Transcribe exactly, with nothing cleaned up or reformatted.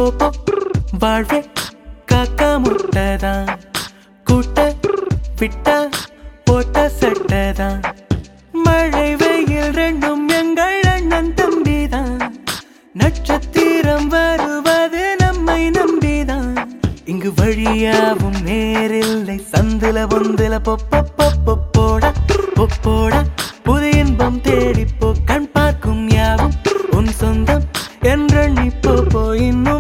போ வாழ்வே காக்கா முட்டைதான் கூட்ட விட்டா போட்ட சட்டைதான் மழை வெயில் ரெண்டும் எங்கள் அண்ணன் தம்பிதான் நட்சத்திரம் வருவது நம்மை நம்பிதான் இங்கு வழியாவும் நேரில்லை சந்தில பொந்தில பொப்பொப்பொப்போட பொப்போட புது இன்பம் தேடிப்போ கண் பார்க்கும் யாவும் உன் சொந்தம் என்றெண்ணி போ இன்னும்